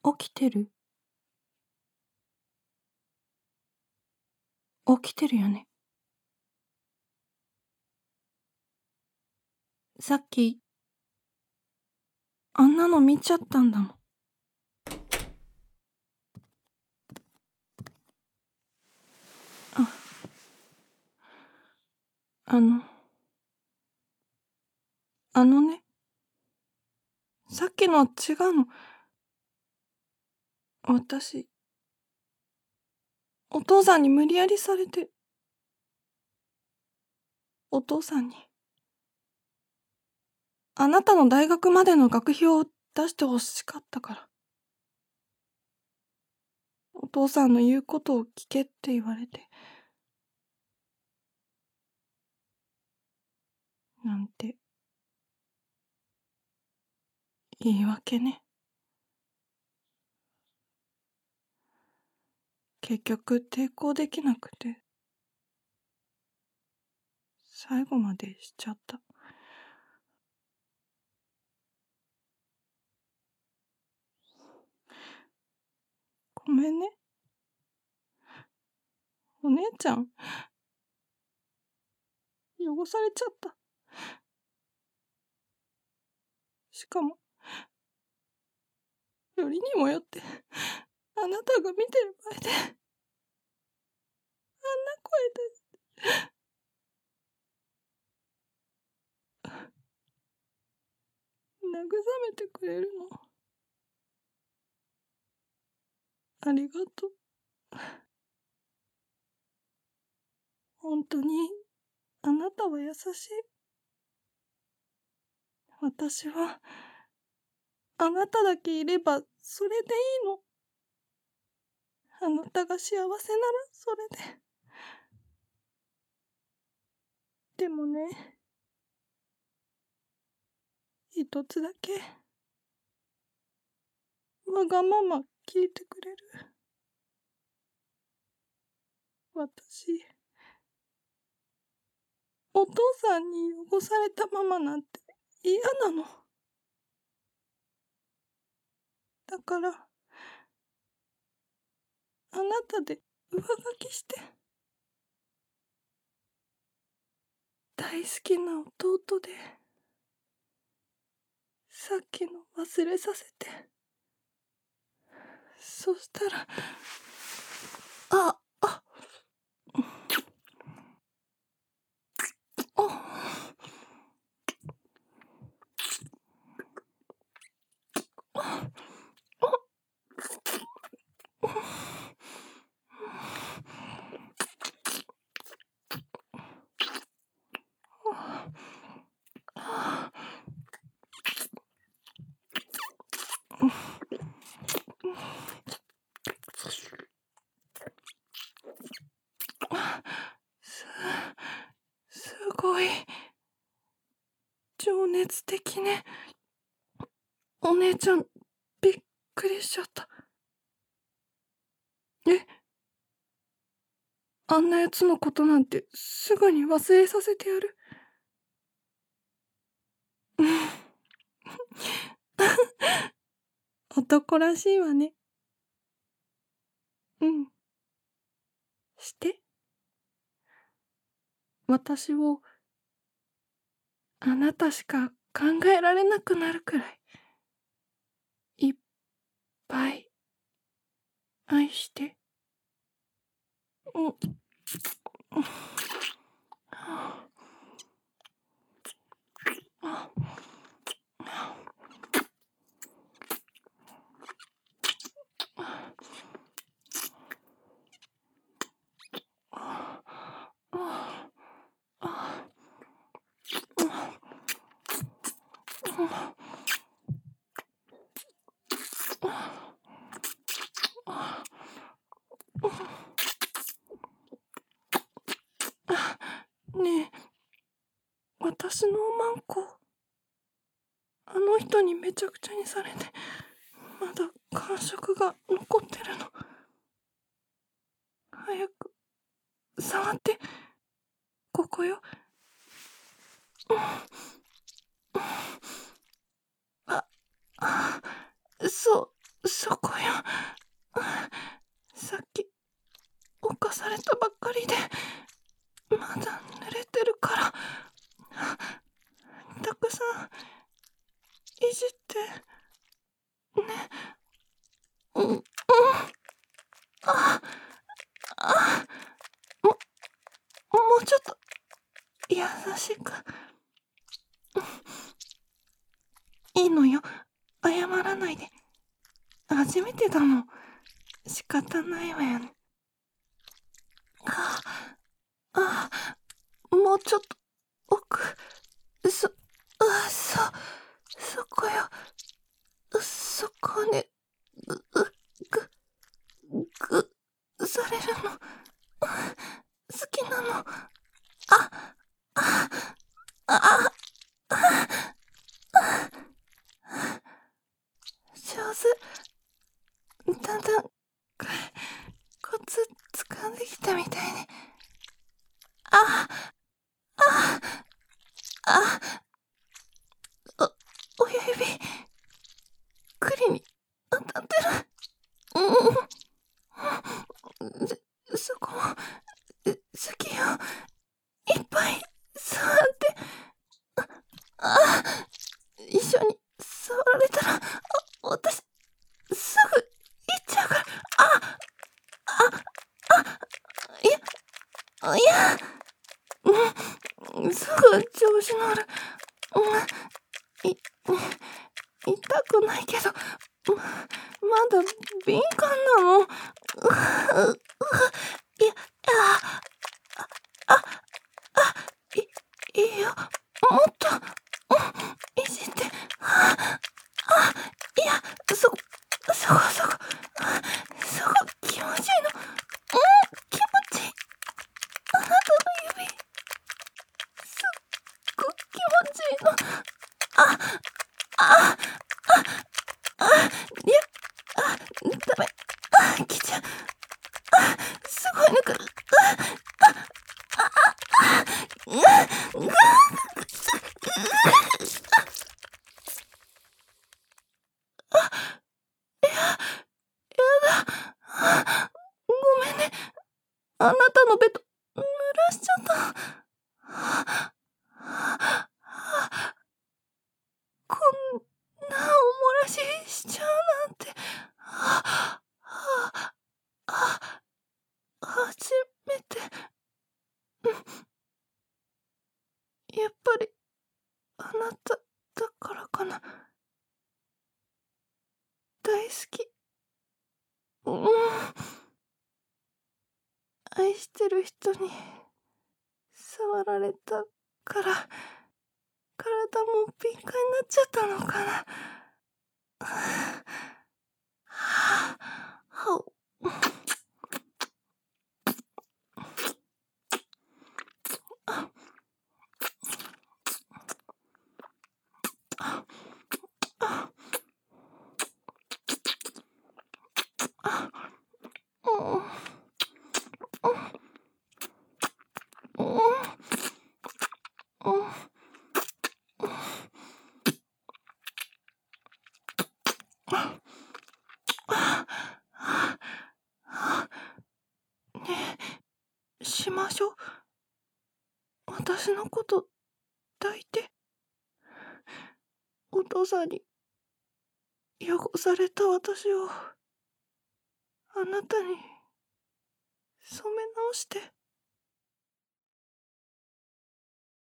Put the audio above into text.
起きてる？起きてるよね。さっき、あんなの見ちゃったんだもん。あの、ね、さっきのは違うの。私、お父さんに無理やりされて、お父さんに、あなたの大学までの学費を出してほしかったから。お父さんの言うことを聞けって言われて。なんて、言い訳ね。結局抵抗できなくて、最後までしちゃった。ごめんね。お姉ちゃん、汚されちゃった。しかも、よりにもよって、あなたが見てる前で、あんな声出して。慰めてくれるの。ありがとう。本当に、あなたは優しい。私は、あなただけいれば、それでいいの。あなたが幸せなら、それで。でもね、一つだけ、わがまま聞いてくれる？私、お父さんに汚されたままなんて嫌なの。だから、あなたで上書きして。大好きな弟で、さっきの忘れさせて。そしたら、あ、あ、すごい。情熱的ね。お姉ちゃん、びっくりしちゃった。え、あんなやつのことなんてすぐに忘れさせてやる。男らしいわね。うん。して。私を、あなたしか考えられなくなるくらい、いっぱい、愛して。うん。ねえ、私のおまんこ、あの人にめちゃくちゃにされて、まだ感触が残ってるの。早く、触って、ここよ。あ、そこよ。 されたばっかりでまだ濡れてるから、たくさんいじってね。うん。ああ、もうちょっと優しく。いいのよ、謝らないで。初めてだもん。仕方ないわよね。あ、もうちょっと奥。そこよ。そこにぐされるの好きなの。あああ上手。だんだんコツ掴んできたみたいね。あああ親指栗に当たってる。そこも好きよ。いっぱい触って。一緒に触られたら私すぐ行っちゃうから。いや、すぐ調子乗る。い痛くないけど、まだ敏感なの。いや、いいよ、もっといじって。いや、そこ気持ちいいの。気持ちいい。あなたの指すっごく気持ちいいの。いや、ダメ。来ちゃう。すごいの来る。ごめんね。あなたのベッド濡らしちゃった。こんなおもらししちゃうなんて。初めて。やっぱりあなただからかな。大好き。愛してる人に触られたから体も敏感になっちゃったのかな。しましょう。私のこと抱いて。お父さんに汚された私をあなたに染め直して。